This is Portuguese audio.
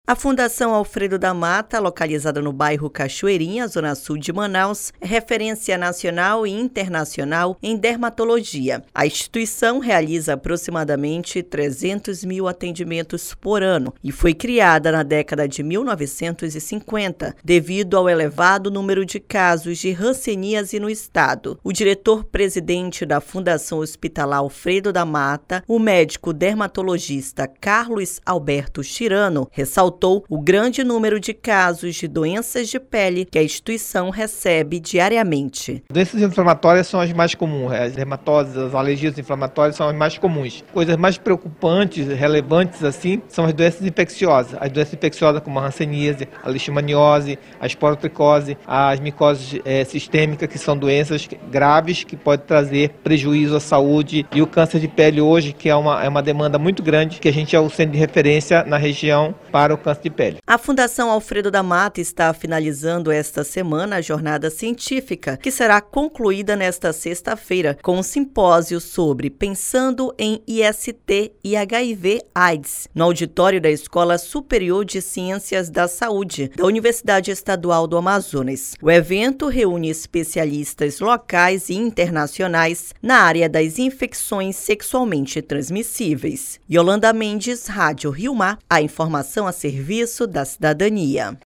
A Fundação Alfredo da Mata, localizada no bairro Cachoeirinha, zona sul de Manaus, é referência nacional e internacional em dermatologia. A instituição realiza aproximadamente 300 mil atendimentos por ano e foi criada na década de 1950, devido ao elevado número de casos de hanseníase no estado. O diretor-presidente da Fundação Hospitalar Alfredo da Mata, o médico dermatologista Carlos Alberto Chirano, ressaltou o grande número de casos de doenças de pele que a instituição recebe diariamente. Doenças inflamatórias são as mais comuns, as dermatoses, as alergias inflamatórias são as mais comuns. Coisas mais preocupantes, relevantes assim, são as doenças infecciosas. As doenças infecciosas como a hanseníase, a leishmaniose, a esporotricose, as micoses sistêmicas, que são doenças graves que podem trazer prejuízo à saúde, e o câncer de pele hoje, que é uma demanda muito grande, que a gente é o centro de referência na região para o câncer de pele. A Fundação Alfredo da Mata está finalizando esta semana a jornada científica, que será concluída nesta sexta-feira com um simpósio sobre Pensando em IST e HIV/AIDS, no auditório da Escola Superior de Ciências da Saúde, da Universidade Estadual do Amazonas. O evento reúne especialistas locais e internacionais na área das infecções sexualmente transmissíveis. Yolanda Mendes, Rádio Rio Mar, a informação a serviço da cidadania.